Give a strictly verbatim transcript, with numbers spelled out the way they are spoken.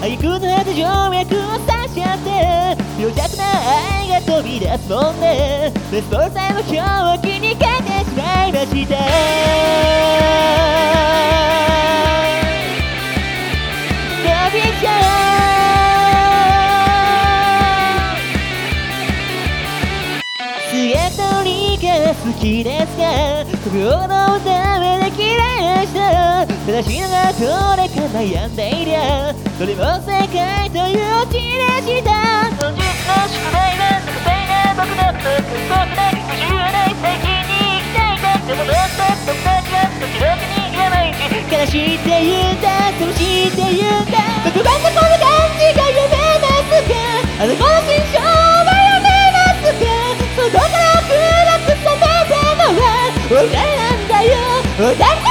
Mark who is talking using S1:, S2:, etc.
S1: 俳句の果て静脈を刺し合って病弱な愛が飛び出すもんね。ベストさえも狂気に変えてしまいました。飛びちゃうスエトリが好きですが不平等ダメで嫌いでした。正しいのがどれか悩んでいりゃどれも正解というオチでした。本日の宿題は高さいな僕の僕僕で不自由ない最近に生きたいだってもどうした僕たちは時々に山一悲しいって言うんだ寂しいって言うんだ特番のこの感じが読めますか。あの子の心象は読めますか。そこから暗く染めたのは俺なんだよ。